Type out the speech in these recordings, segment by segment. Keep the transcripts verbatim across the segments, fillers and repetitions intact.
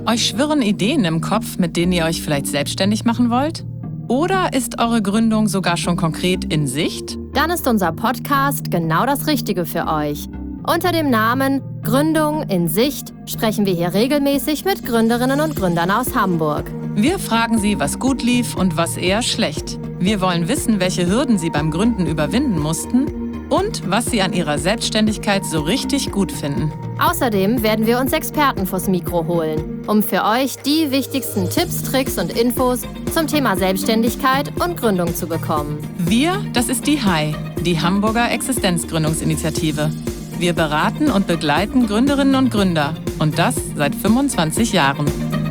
Euch schwirren Ideen im Kopf, mit denen ihr euch vielleicht selbstständig machen wollt? Oder ist eure Gründung sogar schon konkret in Sicht? Dann ist unser Podcast genau das Richtige für euch. Unter dem Namen Gründung in Sicht sprechen wir hier regelmäßig mit Gründerinnen und Gründern aus Hamburg. Wir fragen sie, was gut lief und was eher schlecht. Wir wollen wissen, welche Hürden sie beim Gründen überwinden mussten und was sie an ihrer Selbstständigkeit so richtig gut finden. Außerdem werden wir uns Experten vors Mikro holen, um für euch die wichtigsten Tipps, Tricks und Infos zum Thema Selbstständigkeit und Gründung zu bekommen. Wir, das ist die H I, die Hamburger Existenzgründungsinitiative. Wir beraten und begleiten Gründerinnen und Gründer und das seit fünfundzwanzig Jahren.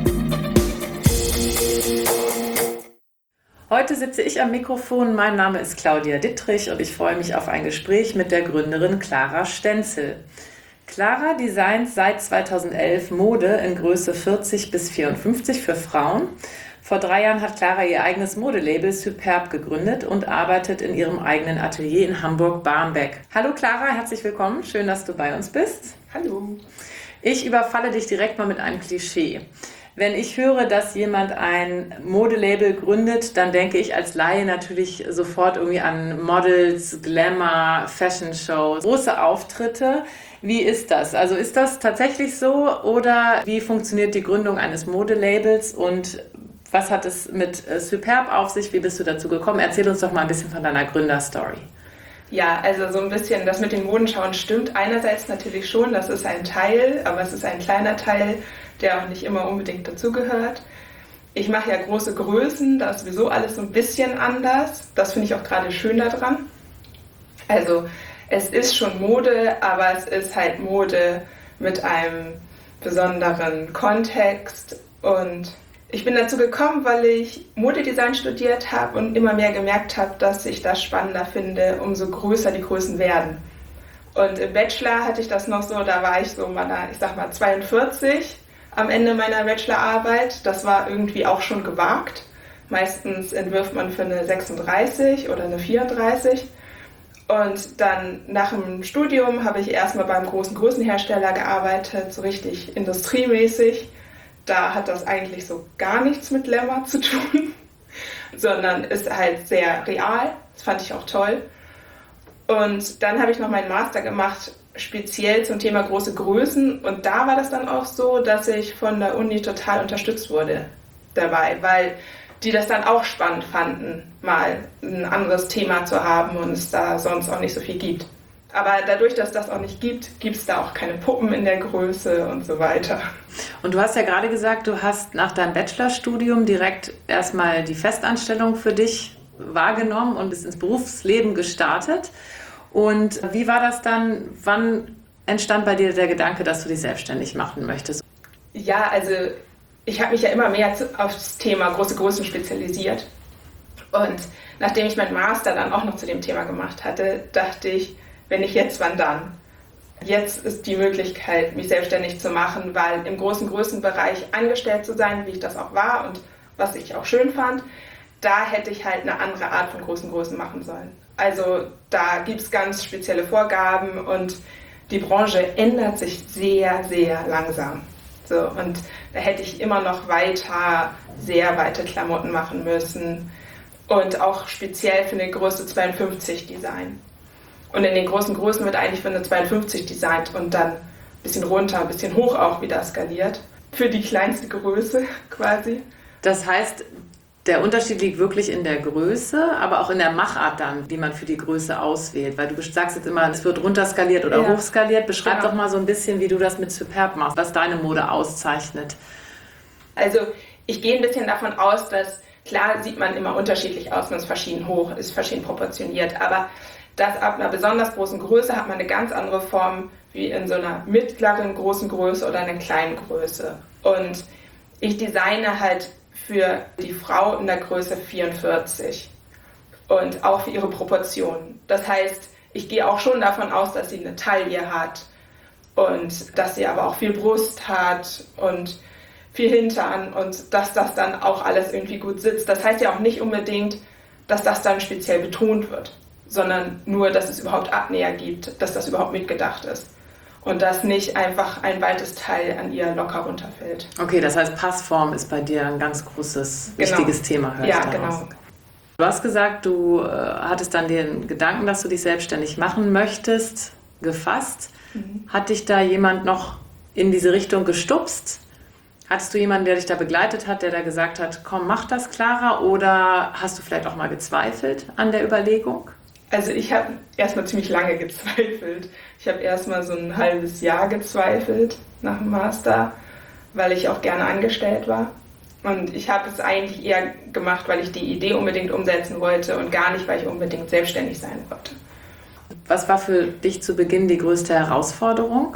Heute sitze ich am Mikrofon. Mein Name ist Claudia Dittrich und ich freue mich auf ein Gespräch mit der Gründerin Clara Stenzel. Clara designt seit zweitausendelf Mode in Größe vierzig bis vierundfünfzig für Frauen. Vor drei Jahren hat Clara ihr eigenes Modelabel Superb gegründet und arbeitet in ihrem eigenen Atelier in Hamburg-Barmbek. Hallo Clara, herzlich willkommen. Schön, dass du bei uns bist. Hallo. Ich überfalle dich direkt mal mit einem Klischee. Wenn ich höre, dass jemand ein Modelabel gründet, dann denke ich als Laie natürlich sofort irgendwie an Models, Glamour, Fashion Shows, große Auftritte. Wie ist das? Also ist das tatsächlich so oder wie funktioniert die Gründung eines Modelabels und was hat es mit Superb auf sich? Wie bist du dazu gekommen? Erzähl uns doch mal ein bisschen von deiner Gründerstory. Ja, also so ein bisschen das mit den Modenschauen stimmt. Einerseits natürlich schon, das ist ein Teil, aber es ist ein kleiner Teil, der auch nicht immer unbedingt dazugehört. Ich mache ja große Größen, da ist sowieso alles so ein bisschen anders. Das finde ich auch gerade schön daran. Also es ist schon Mode, aber es ist halt Mode mit einem besonderen Kontext. Und ich bin dazu gekommen, weil ich Modedesign studiert habe und immer mehr gemerkt habe, dass ich das spannender finde, umso größer die Größen werden. Und im Bachelor hatte ich das noch so, da war ich so meiner, ich sag mal zweiundvierzig am Ende meiner Bachelorarbeit. Das war irgendwie auch schon gewagt. Meistens entwirft man für eine sechsunddreißig oder eine vierunddreißig. Und dann nach dem Studium habe ich erstmal beim großen Größenhersteller gearbeitet, so richtig industriemäßig. Da hat das eigentlich so gar nichts mit Glamour zu tun, sondern ist halt sehr real. Das fand ich auch toll. Und dann habe ich noch meinen Master gemacht, speziell zum Thema große Größen. Und da war das dann auch so, dass ich von der Uni total unterstützt wurde dabei, weil die das dann auch spannend fanden, mal ein anderes Thema zu haben und es da sonst auch nicht so viel gibt. Aber dadurch, dass das auch nicht gibt, gibt es da auch keine Puppen in der Größe und so weiter. Und du hast ja gerade gesagt, du hast nach deinem Bachelorstudium direkt erstmal die Festanstellung für dich wahrgenommen und bist ins Berufsleben gestartet. Und wie war das dann? Wann entstand bei dir der Gedanke, dass du dich selbstständig machen möchtest? Ja, also ich habe mich ja immer mehr auf das Thema große Größen spezialisiert. Und nachdem ich meinen Master dann auch noch zu dem Thema gemacht hatte, dachte ich, wenn nicht jetzt, wann dann? Jetzt ist die Möglichkeit, mich selbstständig zu machen, weil im großen Größenbereich angestellt zu sein, wie ich das auch war und was ich auch schön fand, da hätte ich halt eine andere Art von großen Größen machen sollen. Also da gibt es ganz spezielle Vorgaben und die Branche ändert sich sehr, sehr langsam. So, und da hätte ich immer noch weiter, sehr weite Klamotten machen müssen und auch speziell für eine Größe zweiundfünfzig Design. Und in den großen Größen wird eigentlich für eine zweiundfünfzig designt und dann ein bisschen runter, ein bisschen hoch auch wieder skaliert. Für die kleinste Größe quasi. Das heißt, der Unterschied liegt wirklich in der Größe, aber auch in der Machart dann, die man für die Größe auswählt. Weil du sagst jetzt immer, es wird runterskaliert oder ja. hochskaliert. Beschreib genau. doch mal so ein bisschen, wie du das mit Superb machst, was deine Mode auszeichnet. Also ich gehe ein bisschen davon aus, dass, klar sieht man immer unterschiedlich aus, man ist verschieden hoch, ist verschieden proportioniert, aber dass ab einer besonders großen Größe hat man eine ganz andere Form wie in so einer mittleren großen Größe oder einer kleinen Größe. Und ich designe halt für die Frau in der Größe vierundvierzig und auch für ihre Proportionen. Das heißt, ich gehe auch schon davon aus, dass sie eine Taille hat und dass sie aber auch viel Brust hat und viel Hintern und dass das dann auch alles irgendwie gut sitzt. Das heißt ja auch nicht unbedingt, dass das dann speziell betont wird, sondern nur, dass es überhaupt Abnäher gibt, dass das überhaupt mitgedacht ist. und dass nicht einfach ein weites Teil an ihr locker runterfällt. Okay, das heißt, Passform ist bei dir ein ganz großes, Genau. wichtiges Thema. Höre Ja, ich daraus. genau. Du hast gesagt, du äh, hattest dann den Gedanken, dass du dich selbstständig machen möchtest, gefasst. Mhm. Hat dich da jemand noch in diese Richtung gestupst? Hattest du jemanden, der dich da begleitet hat, der da gesagt hat, komm, mach das, Clara? Oder hast du vielleicht auch mal gezweifelt an der Überlegung? Also ich habe erstmal ziemlich lange gezweifelt. Ich habe erstmal so ein halbes Jahr gezweifelt nach dem Master, weil ich auch gerne angestellt war. Und ich habe es eigentlich eher gemacht, weil ich die Idee unbedingt umsetzen wollte und gar nicht, weil ich unbedingt selbstständig sein wollte. Was war für dich zu Beginn die größte Herausforderung?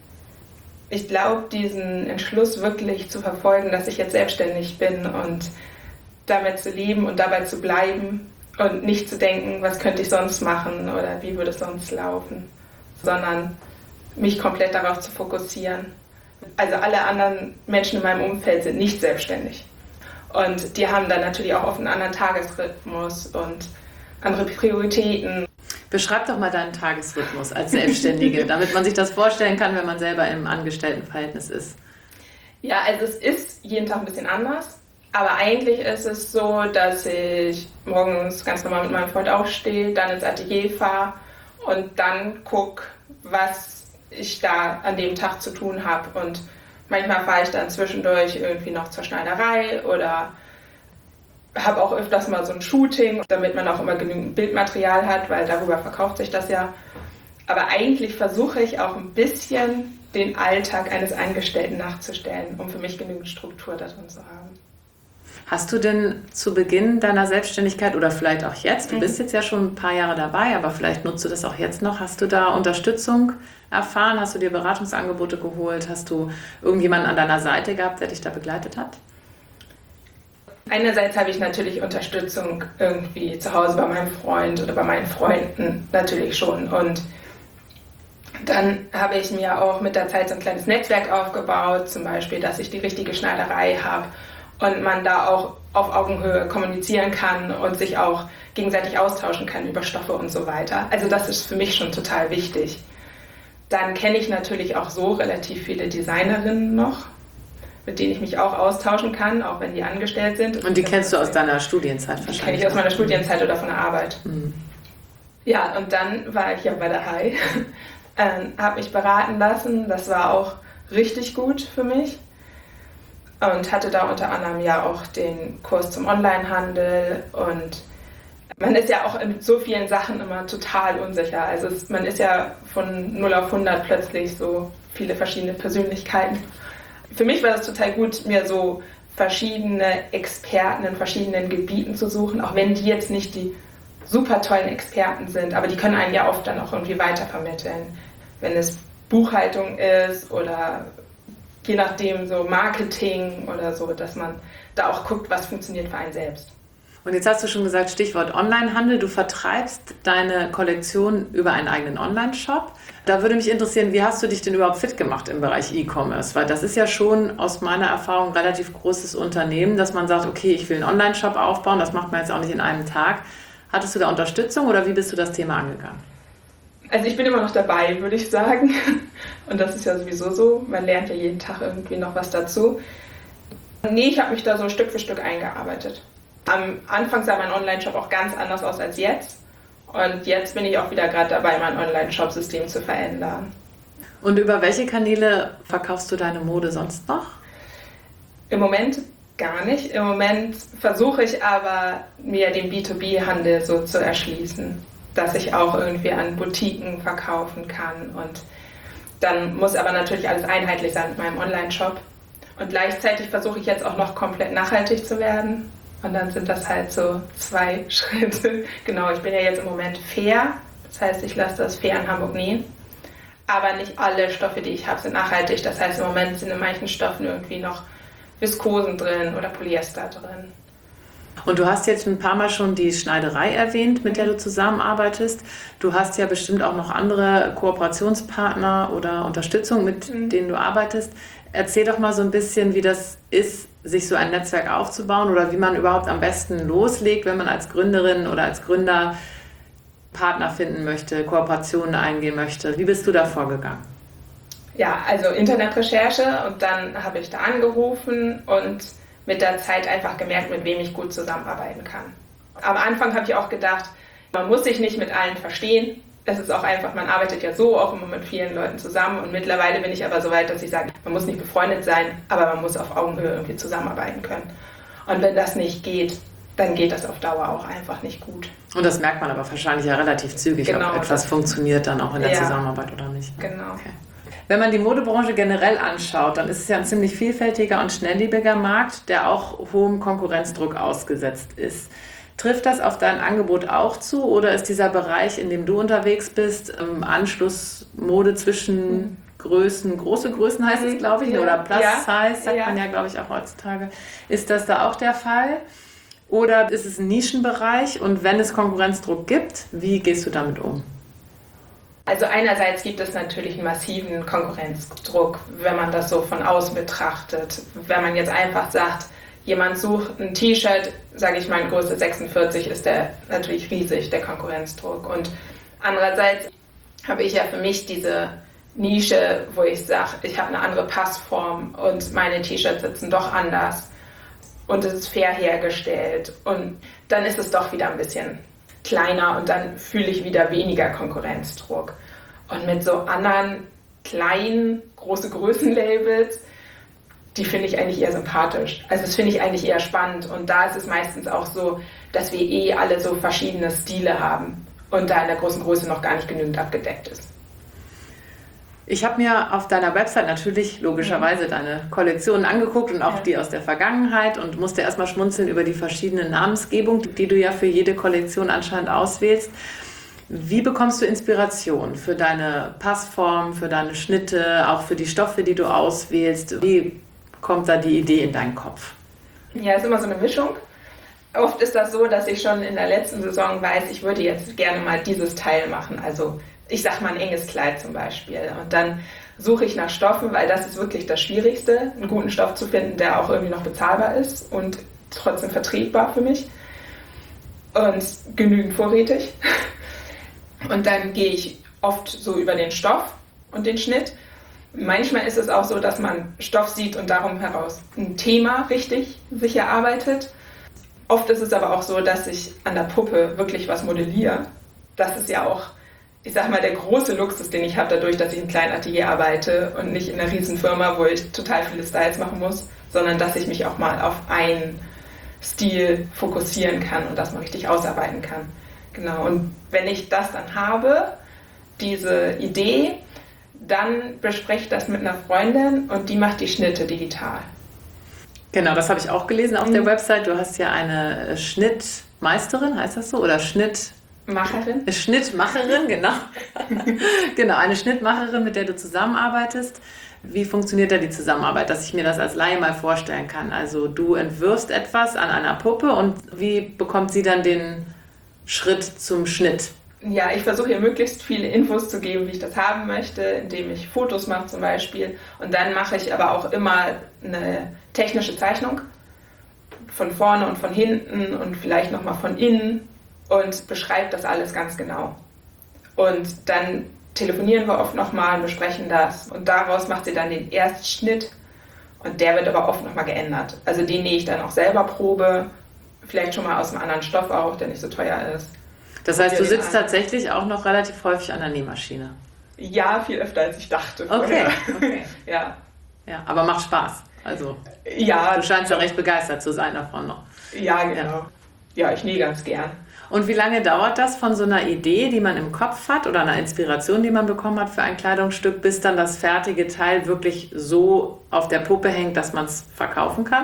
Ich glaube, diesen Entschluss wirklich zu verfolgen, dass ich jetzt selbstständig bin und damit zu leben und dabei zu bleiben und nicht zu denken, was könnte ich sonst machen oder wie würde es sonst laufen, sondern mich komplett darauf zu fokussieren. Also alle anderen Menschen in meinem Umfeld sind nicht selbstständig. Und die haben dann natürlich auch oft einen anderen Tagesrhythmus und andere Prioritäten. Beschreib doch mal deinen Tagesrhythmus als Selbstständige, damit man sich das vorstellen kann, wenn man selber im Angestelltenverhältnis ist. Ja, also es ist jeden Tag ein bisschen anders. Aber eigentlich ist es so, dass ich morgens ganz normal mit meinem Freund aufstehe, dann ins Atelier fahre und dann gucke, was ich da an dem Tag zu tun habe. Und manchmal fahre ich dann zwischendurch irgendwie noch zur Schneiderei oder habe auch öfters mal so ein Shooting, damit man auch immer genügend Bildmaterial hat, weil darüber verkauft sich das ja. Aber eigentlich versuche ich auch ein bisschen den Alltag eines Angestellten nachzustellen, um für mich genügend Struktur da drin zu haben. Hast du denn zu Beginn deiner Selbstständigkeit oder vielleicht auch jetzt, du mhm. bist jetzt ja schon ein paar Jahre dabei, aber vielleicht nutzt du das auch jetzt noch, hast du da Unterstützung erfahren? Hast du dir Beratungsangebote geholt? Hast du irgendjemanden an deiner Seite gehabt, der dich da begleitet hat? Einerseits habe ich natürlich Unterstützung irgendwie zu Hause bei meinem Freund oder bei meinen Freunden natürlich schon. Und dann habe ich mir auch mit der Zeit so ein kleines Netzwerk aufgebaut, zum Beispiel, dass ich die richtige Schneiderei habe und man da auch auf Augenhöhe kommunizieren kann und sich auch gegenseitig austauschen kann über Stoffe und so weiter. Also das ist für mich schon total wichtig. Dann kenne ich natürlich auch so relativ viele Designerinnen noch, mit denen ich mich auch austauschen kann, auch wenn die angestellt sind. Und die kennst du aus deiner Studienzeit wahrscheinlich? Die kenne ich aus meiner Studienzeit oder von der Arbeit. Mhm. Ja, und dann war ich ja bei der Hai, ähm, habe mich beraten lassen. Das war auch richtig gut für mich. Und hatte da unter anderem ja auch den Kurs zum Onlinehandel. Und man ist ja auch in so vielen Sachen immer total unsicher. Also es, man ist ja von null auf hundert plötzlich so viele verschiedene Persönlichkeiten. Für mich war das total gut, mir so verschiedene Experten in verschiedenen Gebieten zu suchen, auch wenn die jetzt nicht die super tollen Experten sind, aber die können einen ja oft dann auch irgendwie weitervermitteln. Wenn es Buchhaltung ist oder je nachdem so Marketing oder so, dass man da auch guckt, was funktioniert für einen selbst. Und jetzt hast du schon gesagt, Stichwort Onlinehandel. Du vertreibst deine Kollektion über einen eigenen Online-Shop. Da würde mich interessieren, wie hast du dich denn überhaupt fit gemacht im Bereich E-Commerce? Weil das ist ja schon aus meiner Erfahrung ein relativ großes Unternehmen, dass man sagt, okay, ich will einen Online-Shop aufbauen. Das macht man jetzt auch nicht in einem Tag. Hattest du da Unterstützung oder wie bist du das Thema angegangen? Also ich bin immer noch dabei, würde ich sagen. Und das ist ja sowieso so. Man lernt ja jeden Tag irgendwie noch was dazu. Nee, ich habe mich da so Stück für Stück eingearbeitet. Am Anfang sah mein Online-Shop auch ganz anders aus als jetzt. Und jetzt bin ich auch wieder gerade dabei, mein Online-Shop-System zu verändern. Und über welche Kanäle verkaufst du deine Mode sonst noch? Im Moment gar nicht. Im Moment versuche ich aber, mir den B zwei B-Handel so zu erschließen, dass ich auch irgendwie an Boutiquen verkaufen kann. Und dann muss aber natürlich alles einheitlich sein mit meinem Online-Shop. Und gleichzeitig versuche ich jetzt auch noch komplett nachhaltig zu werden. Und dann sind das halt so zwei Schritte. Genau, ich bin ja jetzt im Moment fair. Das heißt, ich lasse das fair in Hamburg nähen. Aber nicht alle Stoffe, die ich habe, sind nachhaltig. Das heißt, im Moment sind in manchen Stoffen irgendwie noch Viskosen drin oder Polyester drin. Und du hast jetzt ein paar Mal schon die Schneiderei erwähnt, mit der du zusammenarbeitest. Du hast ja bestimmt auch noch andere Kooperationspartner oder Unterstützung, mit mhm. denen du arbeitest. Erzähl doch mal so ein bisschen, wie das ist, sich so ein Netzwerk aufzubauen oder wie man überhaupt am besten loslegt, wenn man als Gründerin oder als Gründer Partner finden möchte, Kooperationen eingehen möchte. Wie bist du da vorgegangen? Ja, also Internetrecherche und dann habe ich da angerufen und mit der Zeit einfach gemerkt, mit wem ich gut zusammenarbeiten kann. Am Anfang habe ich auch gedacht, man muss sich nicht mit allen verstehen. Es ist auch einfach, man arbeitet ja so auch immer mit vielen Leuten zusammen und mittlerweile bin ich aber so weit, dass ich sage, man muss nicht befreundet sein, aber man muss auf Augenhöhe irgendwie zusammenarbeiten können. Und wenn das nicht geht, dann geht das auf Dauer auch einfach nicht gut. Und das merkt man aber wahrscheinlich ja relativ zügig, genau, ob etwas funktioniert dann auch in der ja. Zusammenarbeit oder nicht. Genau. Okay. Wenn man die Modebranche generell anschaut, dann ist es ja ein ziemlich vielfältiger und schnelllebiger Markt, der auch hohem Konkurrenzdruck ausgesetzt ist. Trifft das auf dein Angebot auch zu oder ist dieser Bereich, in dem du unterwegs bist, im Anschluss Mode zwischen Größen, große Größen heißt es, glaube ich, ja. oder Plus ja. Size, sagt ja. man ja, glaube ich, auch heutzutage. Ist das da auch der Fall? Oder ist es ein Nischenbereich und wenn es Konkurrenzdruck gibt, wie gehst du damit um? Also einerseits gibt es natürlich einen massiven Konkurrenzdruck, wenn man das so von außen betrachtet. Wenn man jetzt einfach sagt, jemand sucht ein T-Shirt, sage ich mal, in Größe sechsundvierzig, ist der natürlich riesig, der Konkurrenzdruck. Und andererseits habe ich ja für mich diese Nische, wo ich sage, ich habe eine andere Passform und meine T-Shirts sitzen doch anders und es ist fair hergestellt. Und dann ist es doch wieder ein bisschen kleiner und dann fühle ich wieder weniger Konkurrenzdruck. Und mit so anderen kleinen, große Größenlabels, die finde ich eigentlich eher sympathisch. Also das finde ich eigentlich eher spannend. Und da ist es meistens auch so, dass wir eh alle so verschiedene Stile haben und da in der großen Größe noch gar nicht genügend abgedeckt ist. Ich habe mir auf deiner Website natürlich logischerweise mhm. deine Kollektionen angeguckt und auch ja. die aus der Vergangenheit und musste erstmal schmunzeln über die verschiedenen Namensgebungen, die du ja für jede Kollektion anscheinend auswählst. Wie bekommst du Inspiration für deine Passform, für deine Schnitte, auch für die Stoffe, die du auswählst? Wie kommt da die Idee in deinen Kopf? Ja, es ist immer so eine Mischung. Oft ist das so, dass ich schon in der letzten Saison weiß, ich würde jetzt gerne mal dieses Teil machen. Also ich sag mal ein enges Kleid zum Beispiel. Und dann suche ich nach Stoffen, weil das ist wirklich das Schwierigste, einen guten Stoff zu finden, der auch irgendwie noch bezahlbar ist und trotzdem vertretbar für mich und genügend vorrätig. Und dann gehe ich oft so über den Stoff und den Schnitt. Manchmal ist es auch so, dass man Stoff sieht und darum heraus ein Thema richtig sich erarbeitet. Oft ist es aber auch so, dass ich an der Puppe wirklich was modelliere. Das ist ja auch, ich sag mal, der große Luxus, den ich habe, dadurch, dass ich im kleinen Atelier arbeite und nicht in einer riesen Firma, wo ich total viele Styles machen muss, sondern dass ich mich auch mal auf einen Stil fokussieren kann und das mal richtig ausarbeiten kann. Genau. Und wenn ich das dann habe, diese Idee, dann bespreche ich das mit einer Freundin und die macht die Schnitte digital. Genau, das habe ich auch gelesen auf mhm. der Website. Du hast ja eine Schnittmeisterin, heißt das so? Oder Schnitt... Macherin. Schnittmacherin, genau. Genau, eine Schnittmacherin, mit der du zusammenarbeitest. Wie funktioniert da die Zusammenarbeit, dass ich mir das als Laie mal vorstellen kann? Also du entwirfst etwas an einer Puppe und wie bekommt sie dann den Schritt zum Schnitt? Ja, ich versuche ihr möglichst viele Infos zu geben, wie ich das haben möchte, indem ich Fotos mache zum Beispiel. Und dann mache ich aber auch immer eine technische Zeichnung von vorne und von hinten und vielleicht nochmal von innen und beschreibe das alles ganz genau. Und dann telefonieren wir oft nochmal und besprechen das. Und daraus macht sie dann den Erstschnitt und der wird aber oft nochmal geändert. Also den nähe ich dann auch selber Probe, vielleicht schon mal aus einem anderen Stoff auch, der nicht so teuer ist. Das heißt, du sitzt tatsächlich auch noch relativ häufig an der Nähmaschine? Ja, viel öfter als ich dachte. Okay, okay. Ja. Ja, aber macht Spaß. Also, ja, du scheinst ja recht begeistert zu sein davon noch. Ja, genau. Ja, ja, ich nähe ganz gern. Und wie lange dauert das von so einer Idee, die man im Kopf hat oder einer Inspiration, die man bekommen hat für ein Kleidungsstück, bis dann das fertige Teil wirklich so auf der Puppe hängt, dass man es verkaufen kann?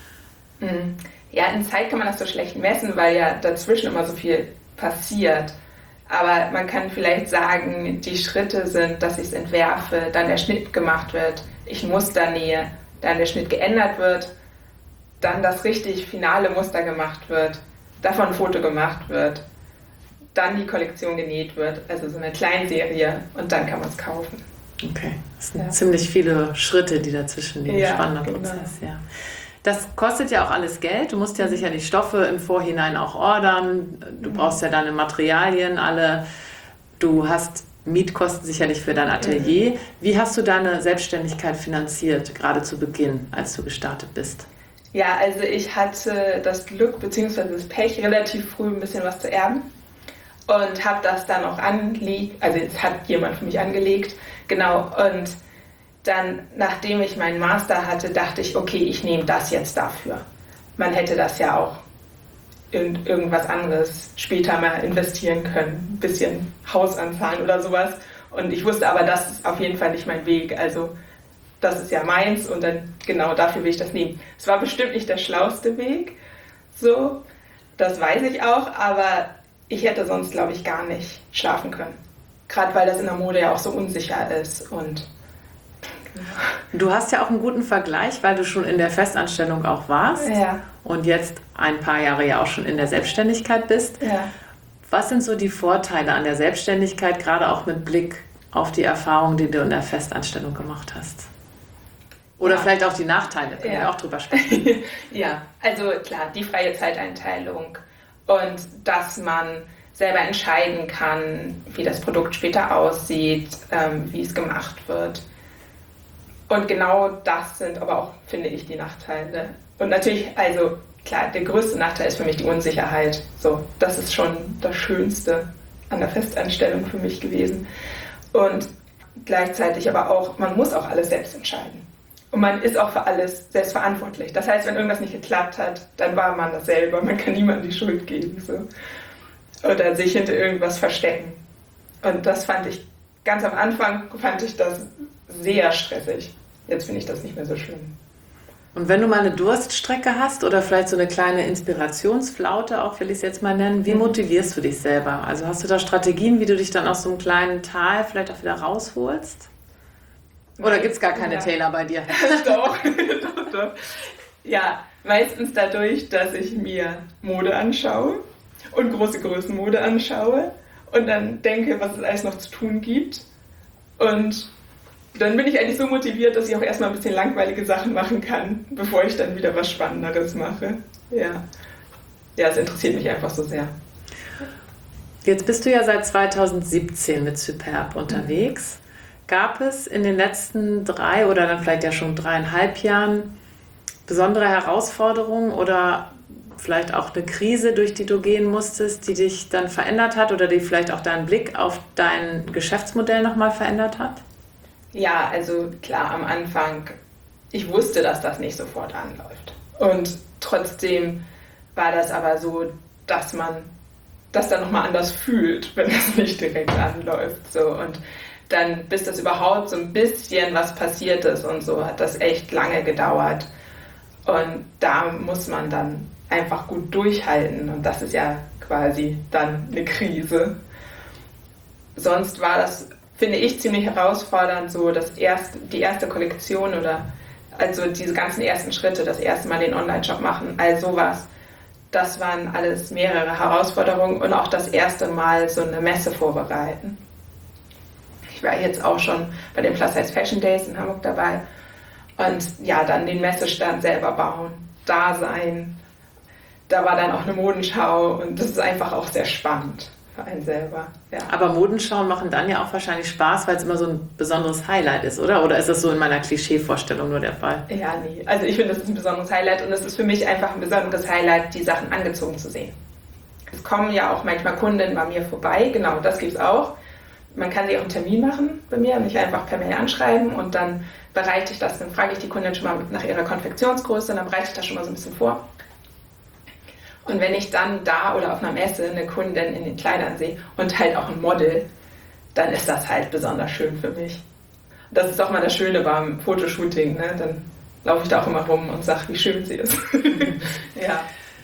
Ja, in Zeit kann man das so schlecht messen, weil ja dazwischen immer so viel passiert. Aber man kann vielleicht sagen, die Schritte sind, dass ich es entwerfe, dann der Schnitt gemacht wird, ich Muster nähe, dann der Schnitt geändert wird, dann das richtig finale Muster gemacht wird, davon ein Foto gemacht wird, dann die Kollektion genäht wird, also so eine Kleinserie und dann kann man es kaufen. Okay, das sind ja ziemlich viele Schritte, die dazwischen liegen. Ja, spannender genau. Prozess, ja. Das kostet ja auch alles Geld. Du musst ja sicher die Stoffe im Vorhinein auch ordern. Du brauchst ja deine Materialien alle. Du hast Mietkosten sicherlich für dein Atelier. Wie hast du deine Selbstständigkeit finanziert, gerade zu Beginn, als du gestartet bist? Ja, also ich hatte das Glück bzw. das Pech, relativ früh ein bisschen was zu erben und habe das dann auch angelegt, also es hat jemand für mich angelegt, genau, und dann, nachdem ich meinen Master hatte, dachte ich, okay, ich nehme das jetzt dafür. Man hätte das ja auch in irgendwas anderes später mal investieren können, ein bisschen Haus anzahlen oder sowas. Und ich wusste aber, das ist auf jeden Fall nicht mein Weg. Also das ist ja meins und dann genau dafür will ich das nehmen. Es war bestimmt nicht der schlauste Weg, so, das weiß ich auch, aber ich hätte sonst, glaube ich, gar nicht schlafen können. Gerade weil das in der Mode ja auch so unsicher ist und Du hast ja auch einen guten Vergleich, weil du schon in der Festanstellung auch warst ja. und jetzt ein paar Jahre ja auch schon in der Selbstständigkeit bist. Ja. Was sind so die Vorteile an der Selbstständigkeit, gerade auch mit Blick auf die Erfahrungen, die du in der Festanstellung gemacht hast? Oder ja. vielleicht auch die Nachteile, können ja. wir auch drüber sprechen. Ja, also klar, die freie Zeiteinteilung und dass man selber entscheiden kann, wie das Produkt später aussieht, ähm, wie es gemacht wird. Und genau das sind aber auch, finde ich, die Nachteile. Und natürlich, also klar, der größte Nachteil ist für mich die Unsicherheit. So, das ist schon das Schönste an der Festanstellung für mich gewesen. Und gleichzeitig aber auch, man muss auch alles selbst entscheiden. Und man ist auch für alles selbst verantwortlich. Das heißt, wenn irgendwas nicht geklappt hat, dann war man das selber. Man kann niemandem die Schuld geben. So. Oder sich hinter irgendwas verstecken. Und das fand ich, ganz am Anfang fand ich das sehr stressig. Jetzt finde ich das nicht mehr so schlimm. Und wenn du mal eine Durststrecke hast oder vielleicht so eine kleine Inspirationsflaute, auch will ich es jetzt mal nennen, wie motivierst du dich selber? Also hast du da Strategien, wie du dich dann aus so einem kleinen Tal vielleicht auch wieder rausholst? Oder gibt es gar keine ja. Taylor bei dir? doch, doch, doch. Ja, meistens dadurch, dass ich mir Mode anschaue und große Größenmode anschaue und dann denke, was es alles noch zu tun gibt. Und dann bin ich eigentlich so motiviert, dass ich auch erstmal ein bisschen langweilige Sachen machen kann, bevor ich dann wieder was Spannenderes mache. Ja, ja, es interessiert mich einfach so sehr. Jetzt bist du ja seit zweitausendsiebzehn mit Superb unterwegs. Gab es in den letzten drei oder dann vielleicht ja schon dreieinhalb Jahren besondere Herausforderungen oder vielleicht auch eine Krise, durch die du gehen musstest, die dich dann verändert hat oder die vielleicht auch deinen Blick auf dein Geschäftsmodell nochmal verändert hat? Ja, also klar, am Anfang, ich wusste, dass das nicht sofort anläuft. Und trotzdem war das aber so, dass man das dann nochmal anders fühlt, wenn das nicht direkt anläuft. So. Und dann, bis das überhaupt so ein bisschen was passiert ist und so, hat das echt lange gedauert. Und da muss man dann einfach gut durchhalten. Und das ist ja quasi dann eine Krise. Sonst war das, finde ich, ziemlich herausfordernd, so das erste, die erste Kollektion oder also diese ganzen ersten Schritte, das erste Mal den Online-Shop machen, all sowas. Das waren alles mehrere Herausforderungen und auch das erste Mal so eine Messe vorbereiten. Ich war jetzt auch schon bei den Plus Size Fashion Days in Hamburg dabei und ja, dann den Messestand selber bauen, da sein. Da war dann auch eine Modenschau und das ist einfach auch sehr spannend für einen selber. Ja. Aber Modenschauen machen dann ja auch wahrscheinlich Spaß, weil es immer so ein besonderes Highlight ist, oder? Oder ist das so in meiner Klischee-Vorstellung nur der Fall? Ja, nee. Also ich finde, das ist ein besonderes Highlight und es ist für mich einfach ein besonderes Highlight, die Sachen angezogen zu sehen. Es kommen ja auch manchmal Kunden bei mir vorbei, genau, das gibt es auch. Man kann sich auch einen Termin machen bei mir, mich einfach per Mail anschreiben und dann bereite ich das, dann frage ich die Kundin schon mal nach ihrer Konfektionsgröße und dann bereite ich das schon mal so ein bisschen vor. Und wenn ich dann da oder auf einer Messe eine Kundin in den Kleidern sehe und halt auch ein Model, dann ist das halt besonders schön für mich. Das ist auch mal das Schöne beim Fotoshooting, ne? Dann laufe ich da auch immer rum und sage, wie schön sie ist. Ja.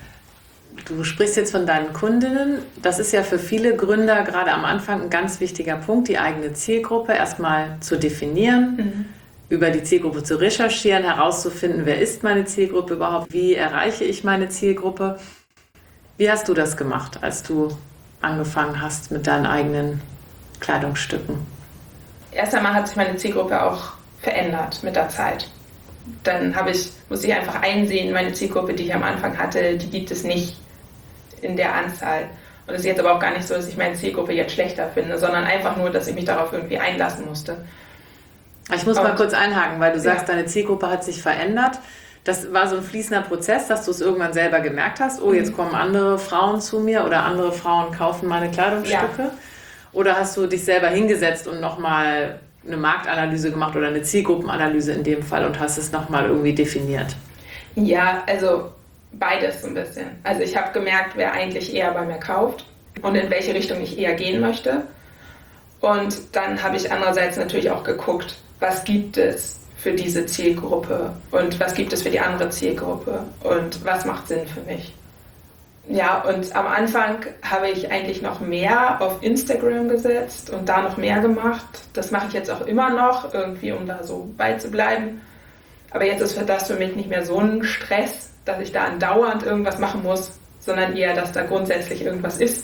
Du sprichst jetzt von deinen Kundinnen. Das ist ja für viele Gründer gerade am Anfang ein ganz wichtiger Punkt, die eigene Zielgruppe erstmal zu definieren, mhm. über die Zielgruppe zu recherchieren, herauszufinden, wer ist meine Zielgruppe überhaupt, wie erreiche ich meine Zielgruppe. Wie hast du das gemacht, als du angefangen hast mit deinen eigenen Kleidungsstücken? Erst einmal hat sich meine Zielgruppe auch verändert mit der Zeit. Dann habe ich, muss ich einfach einsehen, meine Zielgruppe, die ich am Anfang hatte, die gibt es nicht in der Anzahl. Und es ist jetzt aber auch gar nicht so, dass ich meine Zielgruppe jetzt schlechter finde, sondern einfach nur, dass ich mich darauf irgendwie einlassen musste. Ich muss und, mal kurz einhaken, weil du sagst, ja. deine Zielgruppe hat sich verändert. Das war so ein fließender Prozess, dass du es irgendwann selber gemerkt hast, oh, jetzt kommen andere Frauen zu mir oder andere Frauen kaufen meine Kleidungsstücke. Ja. Oder hast du dich selber hingesetzt und nochmal eine Marktanalyse gemacht oder eine Zielgruppenanalyse in dem Fall und hast es nochmal irgendwie definiert? Ja, also beides so ein bisschen. Also ich habe gemerkt, wer eigentlich eher bei mir kauft und in welche Richtung ich eher gehen möchte. Und dann habe ich andererseits natürlich auch geguckt, was gibt es für diese Zielgruppe und was gibt es für die andere Zielgruppe und was macht Sinn für mich. Ja, und am Anfang habe ich eigentlich noch mehr auf Instagram gesetzt und da noch mehr gemacht. Das mache ich jetzt auch immer noch, irgendwie, um da so beizubleiben. Aber jetzt ist das für mich nicht mehr so ein Stress, dass ich da andauernd irgendwas machen muss, sondern eher, dass da grundsätzlich irgendwas ist.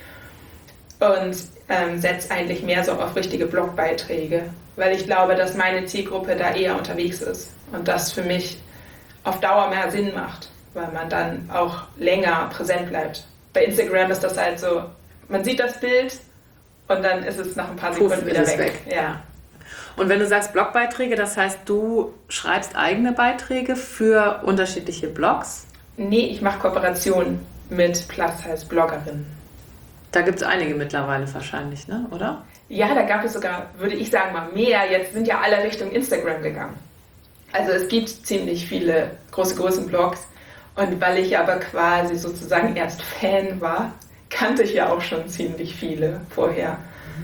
Und ähm, setze eigentlich mehr so auf richtige Blogbeiträge, weil ich glaube, dass meine Zielgruppe da eher unterwegs ist und das für mich auf Dauer mehr Sinn macht, weil man dann auch länger präsent bleibt. Bei Instagram ist das halt so, man sieht das Bild und dann ist es nach ein paar Sekunden Puff, wieder weg. weg. Ja. Und wenn du sagst Blogbeiträge, das heißt, du schreibst eigene Beiträge für unterschiedliche Blogs? Nee, ich mache Kooperationen mit Plus-Size-Bloggerinnen. Da gibt es einige mittlerweile wahrscheinlich, ne? Oder? Ja, da gab es sogar, würde ich sagen, mal mehr. Jetzt sind ja alle Richtung Instagram gegangen. Also es gibt ziemlich viele große Größenblogs. Und weil ich aber quasi sozusagen erst Fan war, kannte ich ja auch schon ziemlich viele vorher.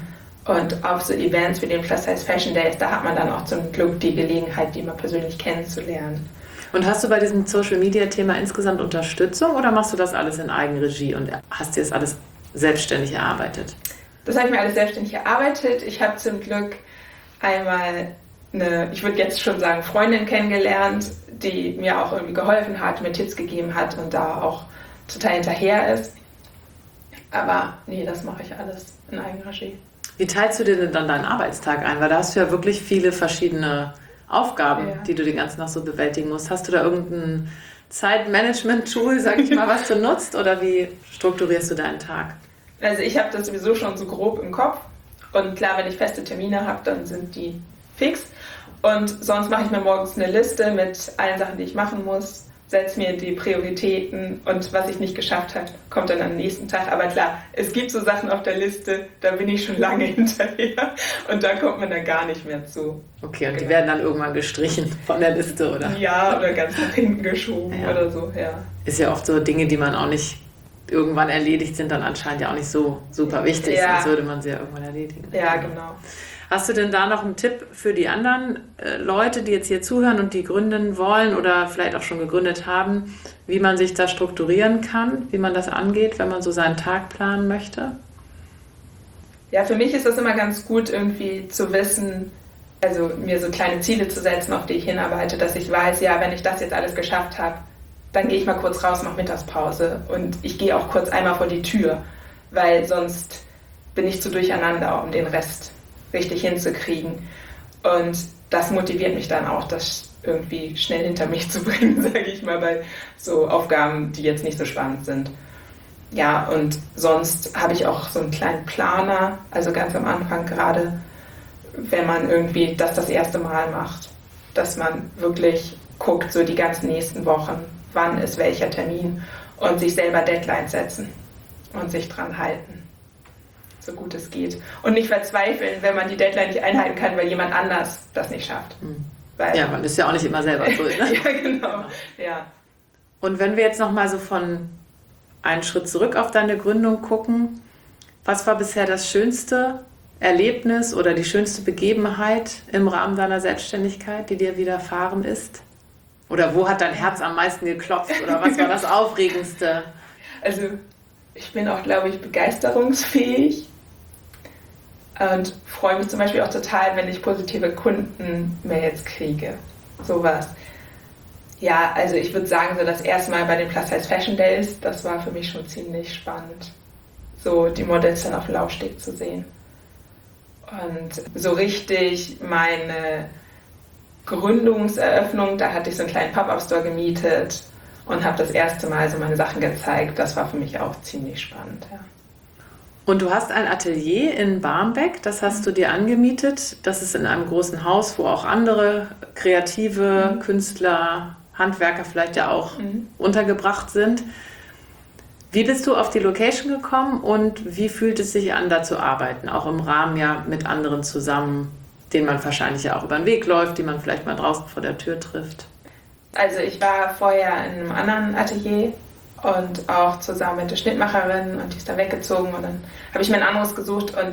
Und auf so Events wie den Plus Size Fashion Days, da hat man dann auch zum Glück die Gelegenheit, die mal persönlich kennenzulernen. Und hast du bei diesem Social-Media-Thema insgesamt Unterstützung oder machst du das alles in Eigenregie und hast dir das alles selbstständig erarbeitet? Das habe ich mir alles selbstständig erarbeitet. Ich habe zum Glück einmal eine, ich würde jetzt schon sagen, Freundin kennengelernt, die mir auch irgendwie geholfen hat, mir Tipps gegeben hat und da auch total hinterher ist. Aber nee, das mache ich alles in Eigenregie. Wie teilst du dir denn dann deinen Arbeitstag ein? Weil da hast du ja wirklich viele verschiedene Aufgaben, ja. die du den ganzen Tag so bewältigen musst. Hast du da irgendein Zeitmanagement-Tool, sag ich mal, was du nutzt? Oder wie strukturierst du deinen Tag? Also ich habe das sowieso schon so grob im Kopf. Und klar, wenn ich feste Termine habe, dann sind die fix. Und sonst mache ich mir morgens eine Liste mit allen Sachen, die ich machen muss, setze mir die Prioritäten und was ich nicht geschafft habe, kommt dann am nächsten Tag. Aber klar, es gibt so Sachen auf der Liste, da bin ich schon lange hinterher und da kommt man dann gar nicht mehr zu. Okay, und genau. Die werden dann irgendwann gestrichen von der Liste, oder? Ja, oder ganz nach hinten geschoben ja. oder so, ja. Ist ja oft so Dinge, die man auch nicht irgendwann erledigt sind, dann anscheinend ja auch nicht so super wichtig, ja. sonst würde man sie ja irgendwann erledigen. Ja, genau. Hast du denn da noch einen Tipp für die anderen äh, Leute, die jetzt hier zuhören und die gründen wollen oder vielleicht auch schon gegründet haben, wie man sich da strukturieren kann, wie man das angeht, wenn man so seinen Tag planen möchte? Ja, für mich ist das immer ganz gut, irgendwie zu wissen, also mir so kleine Ziele zu setzen, auf die ich hinarbeite, dass ich weiß, ja, wenn ich das jetzt alles geschafft habe, dann gehe ich mal kurz raus, mache Mittagspause und ich gehe auch kurz einmal vor die Tür, weil sonst bin ich zu durcheinander, um den Rest richtig hinzukriegen. Und das motiviert mich dann auch, das irgendwie schnell hinter mich zu bringen, sage ich mal, bei so Aufgaben, die jetzt nicht so spannend sind. Ja, und sonst habe ich auch so einen kleinen Planer, also ganz am Anfang gerade, wenn man irgendwie das das erste Mal macht, dass man wirklich guckt, so die ganzen nächsten Wochen, wann ist welcher Termin und sich selber Deadlines setzen und sich dran halten, so gut es geht. Und nicht verzweifeln, wenn man die Deadline nicht einhalten kann, weil jemand anders das nicht schafft. Mhm. Weil ja, man ist ja auch nicht immer selber schuld. Ne? Ja, genau. Ja. Und wenn wir jetzt nochmal so von einen Schritt zurück auf deine Gründung gucken, was war bisher das schönste Erlebnis oder die schönste Begebenheit im Rahmen deiner Selbstständigkeit, die dir widerfahren ist? Oder wo hat dein Herz am meisten geklopft? Oder was war das Aufregendste? Also ich bin auch, glaube ich, begeisterungsfähig und freue mich zum Beispiel auch total, wenn ich positive Kunden-Mails kriege. Sowas. Ja, also ich würde sagen, so das erste Mal bei den Plus Size Fashion Days, das war für mich schon ziemlich spannend, so die Models dann auf dem Laufsteg zu sehen. Und so richtig meine Gründungseröffnung, da hatte ich so einen kleinen Pop-Up-Store gemietet und habe das erste Mal so meine Sachen gezeigt. Das war für mich auch ziemlich spannend. Ja. Und du hast ein Atelier in Barmbek, das hast du dir angemietet. Das ist in einem großen Haus, wo auch andere kreative mhm. Künstler, Handwerker vielleicht ja auch mhm. untergebracht sind. Wie bist du auf die Location gekommen und wie fühlt es sich an, da zu arbeiten? Auch im Rahmen ja mit anderen zusammen, denen man wahrscheinlich ja auch über den Weg läuft, die man vielleicht mal draußen vor der Tür trifft. Also ich war vorher in einem anderen Atelier und auch zusammen mit der Schnittmacherin und die ist da weggezogen und dann habe ich mir ein anderes gesucht und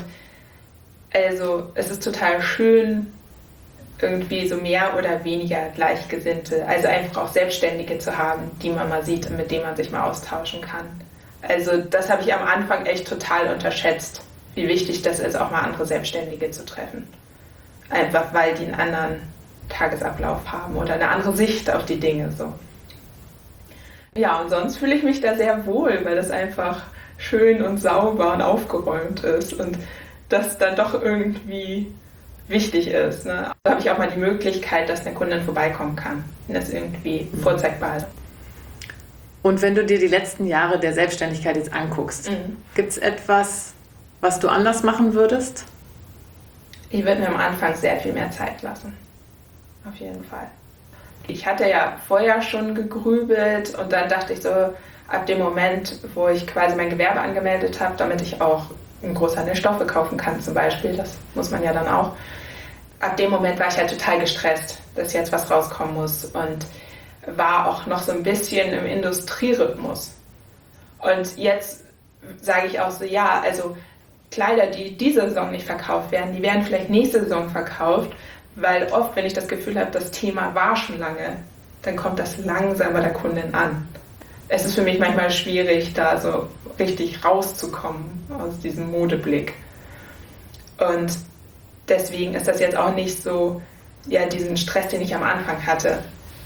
also es ist total schön, irgendwie so mehr oder weniger Gleichgesinnte, also einfach auch Selbstständige zu haben, die man mal sieht und mit denen man sich mal austauschen kann. Also das habe ich am Anfang echt total unterschätzt, wie wichtig das ist, auch mal andere Selbstständige zu treffen. Einfach weil die einen anderen Tagesablauf haben oder eine andere Sicht auf die Dinge so. Ja, und sonst fühle ich mich da sehr wohl, weil das einfach schön und sauber und aufgeräumt ist und das dann doch irgendwie wichtig ist. Ne? Da habe ich auch mal die Möglichkeit, dass eine Kundin vorbeikommen kann, wenn das irgendwie vorzeigbar ist. Und wenn du dir die letzten Jahre der Selbstständigkeit jetzt anguckst, mhm. gibt es etwas, was du anders machen würdest? Ich würde mir am Anfang sehr viel mehr Zeit lassen. Auf jeden Fall. Ich hatte ja vorher schon gegrübelt und dann dachte ich so, ab dem Moment, wo ich quasi mein Gewerbe angemeldet habe, damit ich auch einen Großhandel Stoffe kaufen kann zum Beispiel, das muss man ja dann auch, ab dem Moment war ich halt total gestresst, dass jetzt was rauskommen muss und war auch noch so ein bisschen im Industrierhythmus. Und jetzt sage ich auch so, ja, also Kleider, die diese Saison nicht verkauft werden, die werden vielleicht nächste Saison verkauft, weil oft, wenn ich das Gefühl habe, das Thema war schon lange, dann kommt das langsam bei der Kundin an. Es ist für mich manchmal schwierig, da so richtig rauszukommen aus diesem Modeblick. Und deswegen ist das jetzt auch nicht so, ja, diesen Stress, den ich am Anfang hatte,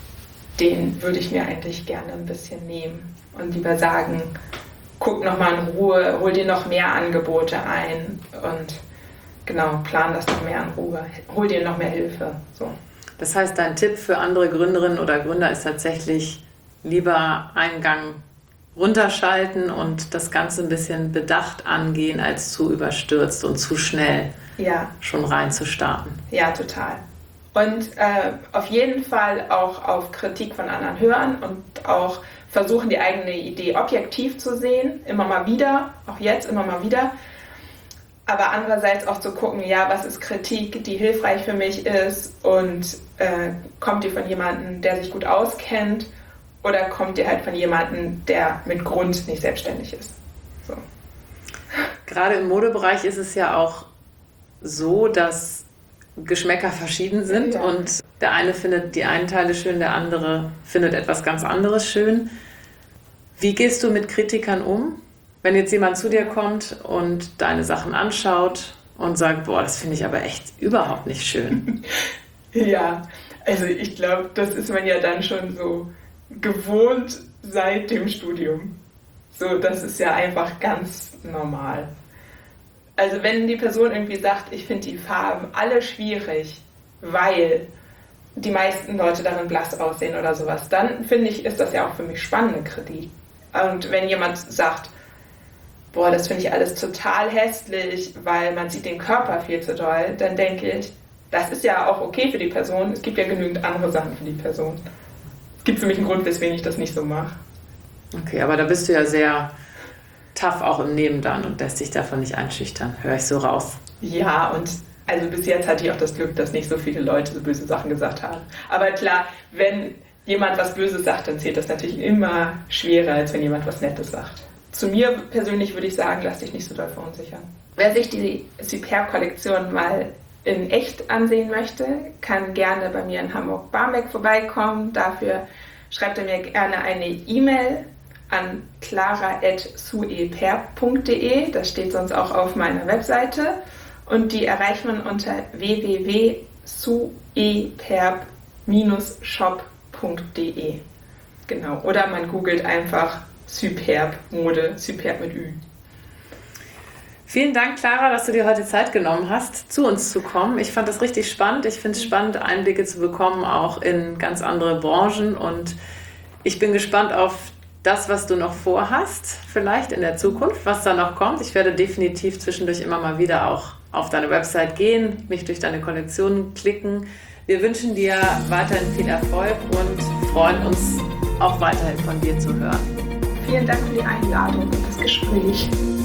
den würde ich mir eigentlich gerne ein bisschen nehmen und lieber sagen, guck nochmal in Ruhe, hol dir noch mehr Angebote ein und genau, plan das noch mehr in Ruhe, hol dir noch mehr Hilfe. So. Das heißt, dein Tipp für andere Gründerinnen oder Gründer ist tatsächlich lieber einen Gang runterschalten und das Ganze ein bisschen bedacht angehen, als zu überstürzt und zu schnell ja. schon rein zu starten. Ja, total. Und äh, auf jeden Fall auch auf Kritik von anderen hören und auch versuchen, die eigene Idee objektiv zu sehen, immer mal wieder, auch jetzt immer mal wieder. Aber andererseits auch zu gucken, ja, was ist Kritik, die hilfreich für mich ist und äh, kommt die von jemandem, der sich gut auskennt oder kommt die halt von jemandem, der mit Grund nicht selbstständig ist. So. Gerade im Modebereich ist es ja auch so, dass Geschmäcker verschieden sind ja. und der eine findet die einen Teile schön, der andere findet etwas ganz anderes schön. Wie gehst du mit Kritikern um? Wenn jetzt jemand zu dir kommt und deine Sachen anschaut und sagt, boah, das finde ich aber echt überhaupt nicht schön. Ja, also ich glaube, das ist man ja dann schon so gewohnt seit dem Studium. So, das ist ja einfach ganz normal. Also wenn die Person irgendwie sagt, ich finde die Farben alle schwierig, weil die meisten Leute darin blass aussehen oder sowas, dann finde ich, ist das ja auch für mich spannende Kritik. Und wenn jemand sagt, boah, das finde ich alles total hässlich, weil man sieht den Körper viel zu doll, dann denke ich, das ist ja auch okay für die Person. Es gibt ja genügend andere Sachen für die Person. Es gibt für mich einen Grund, weswegen ich das nicht so mache. Okay, aber da bist du ja sehr tough auch im Leben dann und lässt dich davon nicht einschüchtern. Höre ich so raus. Ja, und also bis jetzt hatte ich auch das Glück, dass nicht so viele Leute so böse Sachen gesagt haben. Aber klar, wenn jemand was Böses sagt, dann zählt das natürlich immer schwerer, als wenn jemand was Nettes sagt. Zu mir persönlich würde ich sagen, lass dich nicht so doll verunsichern. Wer sich die Superb-Kollektion mal in echt ansehen möchte, kann gerne bei mir in Hamburg-Barmbek vorbeikommen. Dafür schreibt er mir gerne eine E-Mail an clara at sueperb punkt de. Das steht sonst auch auf meiner Webseite. Und die erreicht man unter w w w punkt sueperb shop punkt de. Genau. Oder man googelt einfach Superb Mode, Superb mit Ü. Vielen Dank, Clara, dass du dir heute Zeit genommen hast, zu uns zu kommen. Ich fand das richtig spannend. Ich finde es spannend, Einblicke zu bekommen, auch in ganz andere Branchen. Und ich bin gespannt auf das, was du noch vorhast, vielleicht in der Zukunft, was da noch kommt. Ich werde definitiv zwischendurch immer mal wieder auch auf deine Website gehen, mich durch deine Kollektionen klicken. Wir wünschen dir weiterhin viel Erfolg und freuen uns auch weiterhin von dir zu hören. Vielen Dank für die Einladung und das Gespräch.